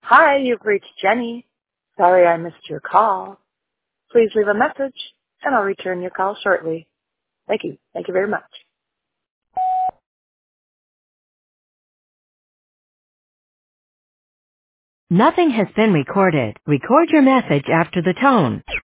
Hi, you've reached Jenny. Sorry I missed your call. Please leave a message, and I'll return your call shortly. Thank you. Thank you very much. Nothing has been recorded. Record your message after the tone.